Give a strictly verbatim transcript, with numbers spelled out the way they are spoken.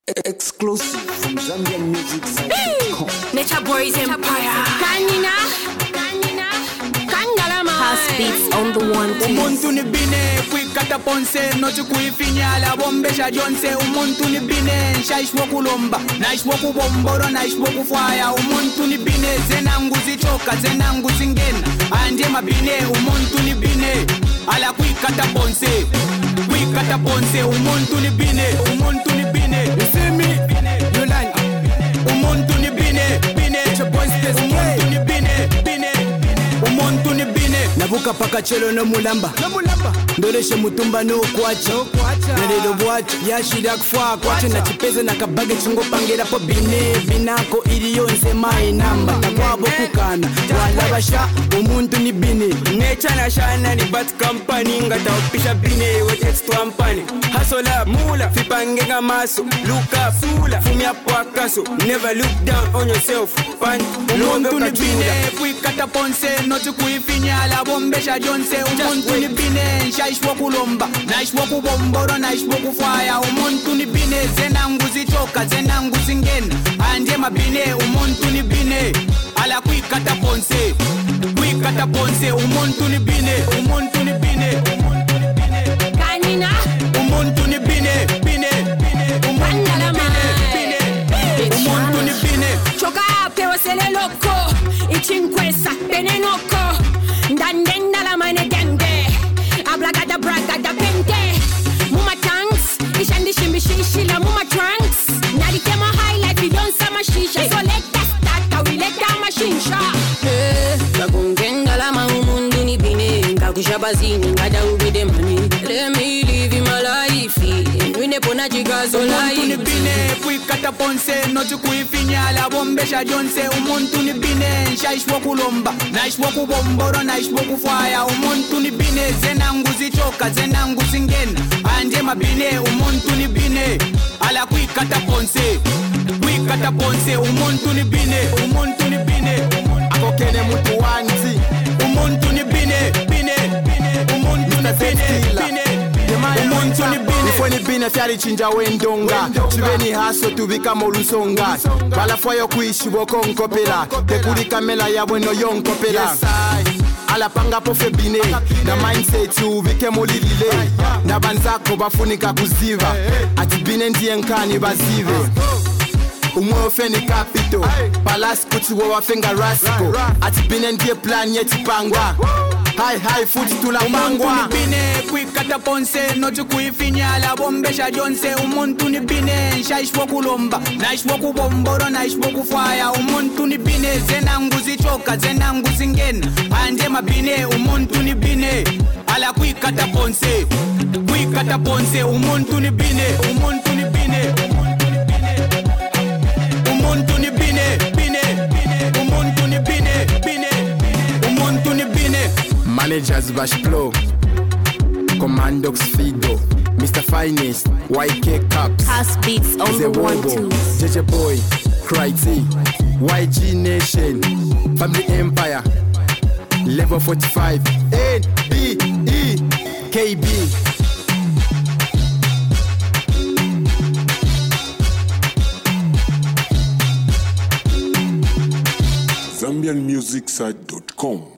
Exclusive from Zambian Music Site dot com. Nature Boys Empire. Kanina, kanina, kangalama. House beats on the one two. Umuntu ni bine kwikata ponse nochi kuifinyala bombesha jonse. Umuntu ni bine shaishwa kulomba naishwa kubomboro naishwa kufaya. Umuntu ni bine zenangu zichoka zenangu zingena anje mabine. Umuntu ni bine ala kwikata ponse kwikata ponse. Umuntu ni bine umuntu ni bine. You see me? You like umuntu ni bine bine. Umuntu ni bine bine. Umuntu ni bine. Nabuka paka chelo no mulamba no mulamba ndoleshe mutumba no kwacha no kwacha nalelo bwacha yashira kufwa kwacha na chipeze na kabage chungo pangira po bine binako iri yonse my number takwabo kukana wala basha umuntu ni bine necha na shana ni bad company ngata upisha bine with extra company hasola mula fipange ngamaso look up sula fumi hapo akaso never look down on yourself pan umuntu ni bine kwikata ponse nochi kuifinyala bombesha jonse. Umuntu ni bine shaishwa kulomba naishwa kubomboro naishwa kufaya. Umuntu ni bine zenangu zichoka zenangu zingena anje mabine. Umuntu ni bine ala kwikata ponse kwikata ponse. Umuntu ni bine umuntu ni bine Kanina, umuntu ni bine bine. Umuntu ni bine bine. Umuntu ni bine. choka pewa sele loko, ichinkwesa bene noko, ndandenda la mane dende, ablagada bragada pente, muma tanks, ishandi shimbi shishi la muma trunks, nalikema high life yon sama shisha, so let us start, we let down machine shop. La kungenda la maumundu ni bine. Ngakushabazini ngada ubide mani. Let me live my life. Nwine pona jigazo Umuntu ni life. bine kwikata ponse nochi kuifinyala bombesha jonse. Umuntu ni bine shaishwa kulomba naishwa kubomboro naishwa kufaya. Umuntu ni bine zenangu zichoka zenangu zingena anje mabine. Umuntu ni bine ala kwikata ponse kwikata ponse. Umuntu ni bine umuntu ni bine. akokene mutu wanzi Umuntu ni bine bine. Umuntu ni bine bine. Umuntu ni bine. Nifoni bine fyari chinja wendonga chibeni haso tubika molusonga balafwayo kuishi boko nkopela tekuli kamela ya bueno yonkopela ala panga pofe bine na mindset ubike molilile na banzako bafunika kuziva ati bine ndiye nkani bazive umwe ofeni kapito palas kuti wo wafenga rasco ati bine ndiye plan yetipanga hai hai futi tula Umuntu mangwa ni bine kwikata ponse nochi kuifinyala bombesha jonse. Umuntu ni bine shaishwa kulomba naishwa kubomboro naishwa kufaya. Umuntu ni bine zenangu zichoka zenangu zingena anje mabine. Umuntu ni bine ala kwikata ponse kwikata ponse. Umuntu ni bine umuntu ni bine. Umuntu ni bine bine. Umuntu ni bine bine. Umuntu ni bine. Managers Bashplo, Commandox Fido, Mister Finest, Y K Caps, House beats on the one two. J J Boy, Cry T, Y G Nation, Family Empire, Level forty-five, N B E K B. Zambian Music Site dot com.